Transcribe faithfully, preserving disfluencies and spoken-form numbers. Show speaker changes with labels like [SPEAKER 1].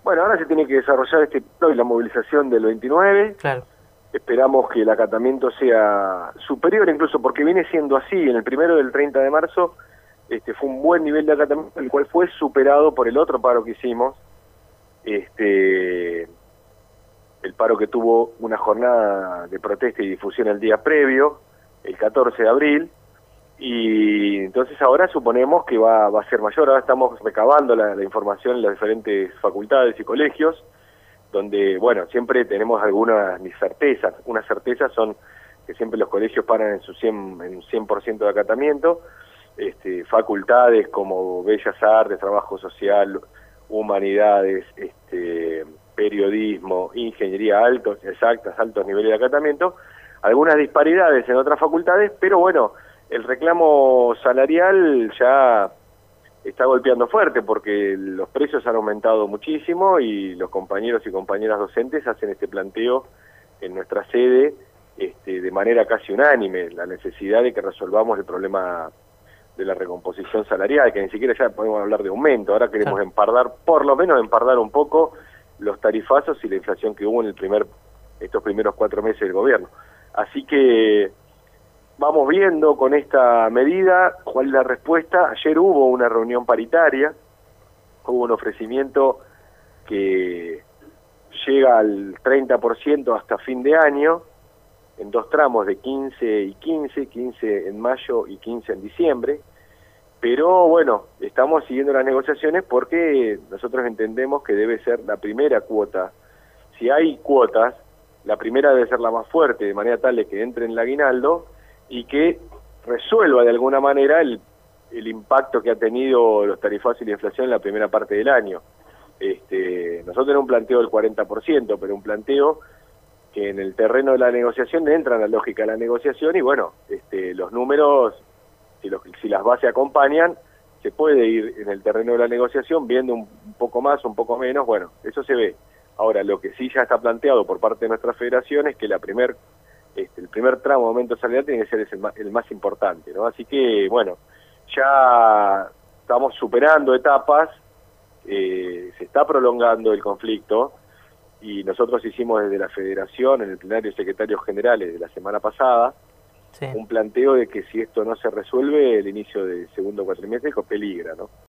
[SPEAKER 1] Bueno, ahora se tiene que desarrollar este plan y la movilización del veintinueve.
[SPEAKER 2] Claro.
[SPEAKER 1] Esperamos que el acatamiento sea superior, incluso porque viene siendo así. En el primero del treinta de marzo este, fue un buen nivel de acatamiento, el cual fue superado por el otro paro que hicimos. Este, el paro que tuvo una jornada de protesta y difusión el día previo, el catorce de abril. Y entonces ahora suponemos que va, va a ser mayor. Ahora estamos recabando la, la información en las diferentes facultades y colegios, donde, bueno, siempre tenemos algunas certezas. Unas certezas son que siempre los colegios paran en su cien, en un cien por ciento de acatamiento. Este, facultades como Bellas Artes, Trabajo Social, Humanidades, este, Periodismo, Ingeniería, altos, exactas, altos niveles de acatamiento. Algunas disparidades en otras facultades, pero bueno, el reclamo salarial ya está golpeando fuerte porque los precios han aumentado muchísimo y los compañeros y compañeras docentes hacen este planteo en nuestra sede este, de manera casi unánime, la necesidad de que resolvamos el problema de la recomposición salarial, que ni siquiera ya podemos hablar de aumento. Ahora queremos
[SPEAKER 2] Claro.
[SPEAKER 1] empardar, por lo menos empardar un poco los tarifazos y la inflación que hubo en el primer estos primeros cuatro meses del gobierno. Así que vamos viendo con esta medida cuál es la respuesta. Ayer hubo una reunión paritaria, hubo un ofrecimiento que llega al treinta por ciento hasta fin de año, en dos tramos de quince y quince, quince en mayo y quince en diciembre, pero bueno, estamos siguiendo las negociaciones porque nosotros entendemos que debe ser la primera cuota. Si hay cuotas, la primera debe ser la más fuerte, de manera tal de que entre en el aguinaldo y que resuelva de alguna manera el, el impacto que ha tenido los tarifazos y la inflación en la primera parte del año. Este, nosotros tenemos un planteo del cuarenta por ciento, pero un planteo que en el terreno de la negociación entra en la lógica de la negociación y bueno, este, los números, si, los, si las bases acompañan, se puede ir en el terreno de la negociación viendo un, un poco más, un poco menos, bueno, eso se ve. Ahora, lo que sí ya está planteado por parte de nuestra federación es que la primer, este, el primer tramo de aumento salarial tiene que ser el más, el más importante, ¿no? Así que, bueno, ya estamos superando etapas, eh, se está prolongando el conflicto, y nosotros hicimos desde la federación, en el plenario de secretarios generales de la semana pasada, sí, un planteo de que si esto no se resuelve, el inicio del segundo cuatrimestre peligra, ¿no?